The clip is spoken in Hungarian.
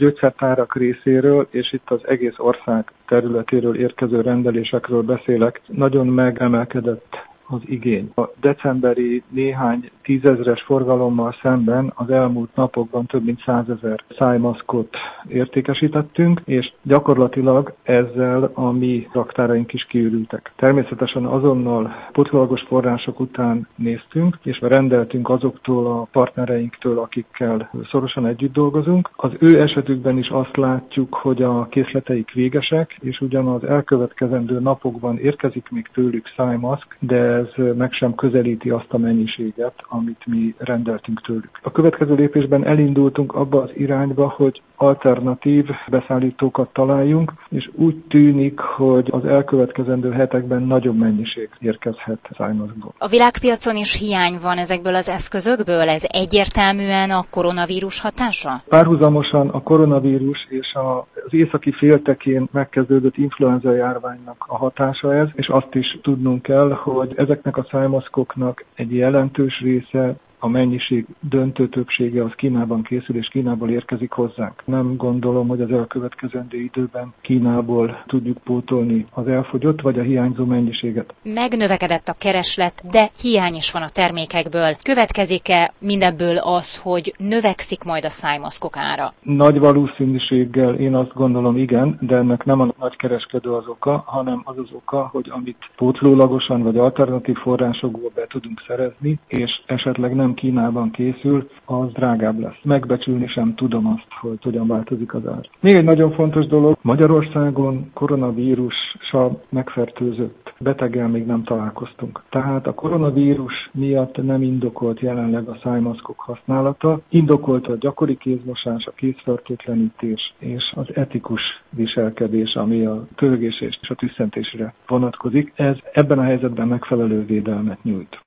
gyógyszertárak részéről, és itt az egész ország területéről érkező rendelésekről beszélek, nagyon megemelkedett az igény. A decemberi néhány tízezres forgalommal szemben az elmúlt napokban több mint 100 000 szájmaszkot értékesítettünk, és gyakorlatilag ezzel a mi raktáraink is kiürültek. Természetesen azonnal pótlólagos források után néztünk, és rendeltünk azoktól a partnereinktől, akikkel szorosan együtt dolgozunk. Az ő esetükben is azt látjuk, hogy a készleteik végesek, és ugyan az elkövetkezendő napokban érkezik még tőlük szájmaszk, de ez meg sem közelíti azt a mennyiséget, amit mi rendeltünk tőlük. A következő lépésben elindultunk abba az irányba, hogy alternatív beszállítókat találjunk, és úgy tűnik, hogy az elkövetkezendő hetekben nagyobb mennyiség érkezhet szájmaszkból. A világpiacon is hiány van ezekből az eszközökből? Ez egyértelműen a koronavírus hatása? Párhuzamosan a koronavírus és az északi féltekén megkezdődött influenza járványnak a hatása ez, és azt is tudnunk kell, hogy ezeknek a szájmaszkoknak egy jelentős része, a mennyiség döntő többsége az Kínában készül, és Kínából érkezik hozzánk. Nem gondolom, hogy az elkövetkezendő időben Kínából tudjuk pótolni az elfogyott vagy a hiányzó mennyiséget. Megnövekedett a kereslet, de hiány is van a termékekből. Következik-e mindebből az, hogy növekszik majd a szájmaszkok ára? Nagy valószínűséggel én azt gondolom, igen, de ennek nem a nagy kereskedő az oka, hanem az az oka, hogy amit pótlólagosan vagy alternatív forrásokból be tudunk szerezni, és esetleg nem Kínában készül, az drágább lesz. Megbecsülni sem tudom azt, hogy hogyan változik az ár. Még egy nagyon fontos dolog, Magyarországon koronavírussal megfertőzött beteggel még nem találkoztunk. Tehát a koronavírus miatt nem indokolt jelenleg a szájmaszkok használata, indokolt a gyakori kézmosás, a kézfertőtlenítés és az etikus viselkedés, ami a köhögés és a tüsszentésre vonatkozik. Ez ebben a helyzetben megfelelő védelmet nyújt.